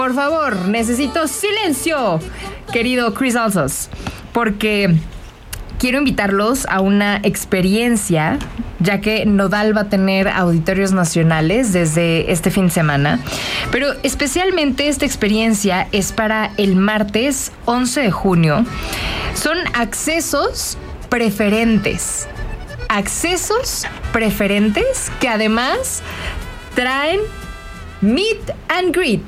Por favor, necesito silencio, querido Chris Alsos, porque quiero invitarlos a una experiencia, ya que Nodal va a tener auditorios nacionales desde este fin de semana. Pero especialmente esta experiencia es para el martes 11 de junio. Son accesos preferentes. Accesos preferentes que además traen meet and greet.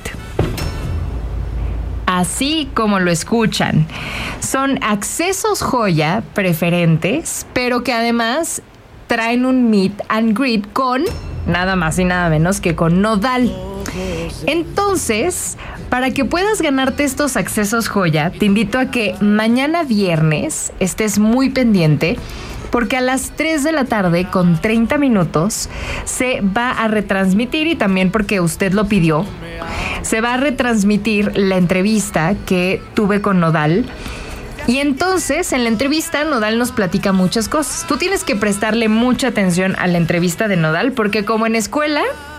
Así como lo escuchan. Son accesos joya preferentes, pero que además traen un meet and greet con nada más y nada menos que con Nodal. Entonces, para que puedas ganarte estos accesos joya, te invito a que mañana viernes estés muy pendiente, porque a las 3 de la tarde con 30 minutos se va a retransmitir, y también porque usted lo pidió, se va a retransmitir la entrevista que tuve con Nodal. Y entonces, en la entrevista, Nodal nos platica muchas cosas. Tú tienes que prestarle mucha atención a la entrevista de Nodal, porque como en escuela,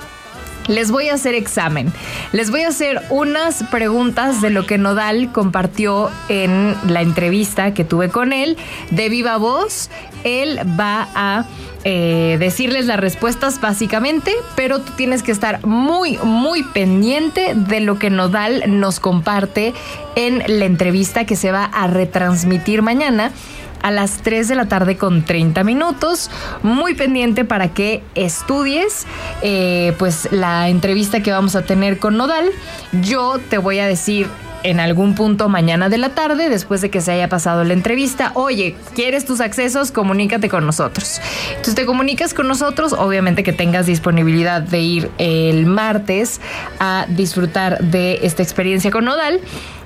les voy a hacer examen. Les voy a hacer unas preguntas de lo que Nodal compartió en la entrevista que tuve con él, de viva voz. Él va a decirles las respuestas básicamente, pero tú tienes que estar muy, muy pendiente de lo que Nodal nos comparte en la entrevista que se va a retransmitir mañana a las 3 de la tarde con 30 minutos. Muy pendiente para que estudies pues la entrevista que vamos a tener con Nodal. Yo te voy a decir en algún punto mañana de la tarde, después de que se haya pasado la entrevista: oye, ¿quieres tus accesos? Comunícate con nosotros. Entonces te comunicas con nosotros, obviamente que tengas disponibilidad de ir el martes a disfrutar de esta experiencia con Nodal.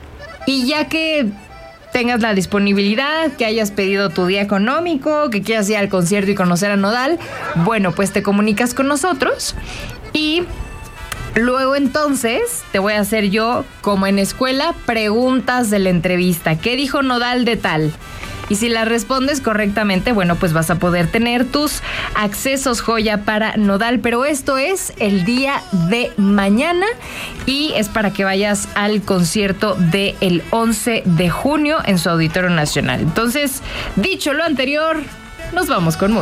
Y ya que tengas la disponibilidad, que hayas pedido tu día económico, que quieras ir al concierto y conocer a Nodal, bueno, pues te comunicas con nosotros y luego entonces te voy a hacer yo, como en escuela, preguntas de la entrevista. ¿Qué dijo Nodal de tal? Y si la respondes correctamente, bueno, pues vas a poder tener tus accesos joya para Nodal. Pero esto es el día de mañana y es para que vayas al concierto del 11 de junio en su Auditorio Nacional. Entonces, dicho lo anterior, nos vamos con música.